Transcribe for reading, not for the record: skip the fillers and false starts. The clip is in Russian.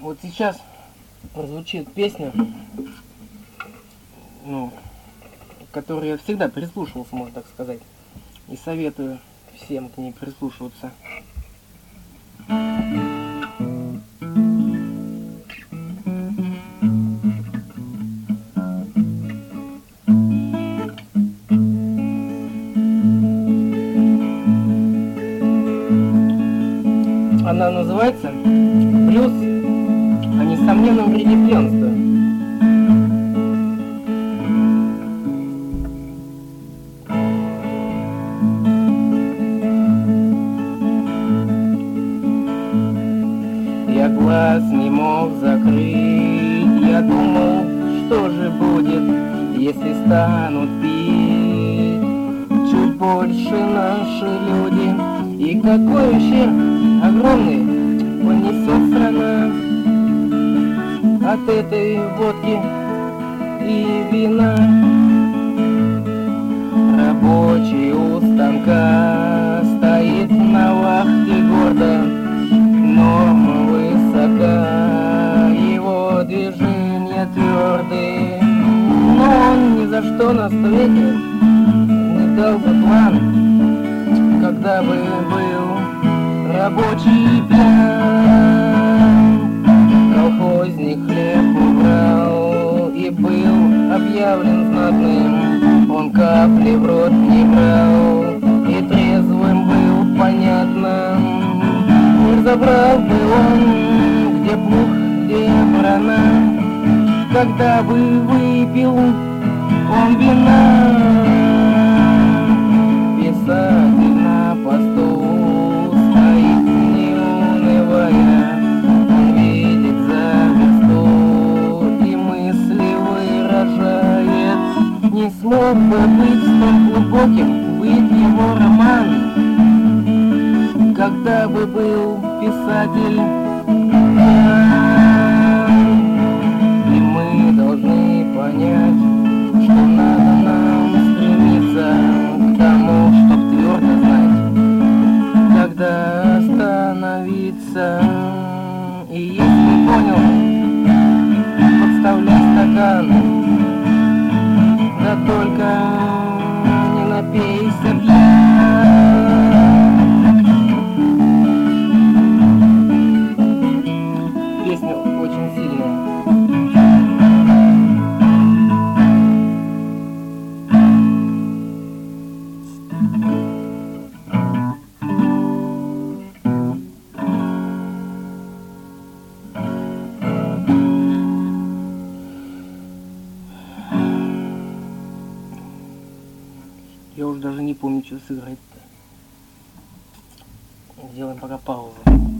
Вот сейчас прозвучит песня, к которой я всегда прислушивался, можно так сказать. И советую всем к ней прислушиваться. Она называется «Блюз о несомненном вреде пьянства». Я глаз не мог закрыть, я думал, что же будет, если станут пить чуть больше наши люди. И какой ущерб огромный понесет страна от этой водки и вина. Рабочий у станка стоит на вахте гордо, норма высока, его движения твердые, но он ни за что на свете не дал бы план, когда бы был рабочий пьян. Колхозник хлеб убрал и был объявлен знатным, он капли в рот не брал и трезвым был, понятно. Не разобрал бы он, где плуг, где брана, когда бы выпил он вина. Писатель на посту стоит, не унывая, он видит за версту и мысли выражает. Не смог бы быть столь глубоким, быть его роман, когда бы был писатель пьян. И мы должны понять, что надо нам стремиться к тому, чтоб твердо знать, когда остановиться. И если понял, подставляй стакан, да только не напейся пьян. Песня очень сильная. Я уже даже не помню, что сыграть-то. Сделаем пока паузу.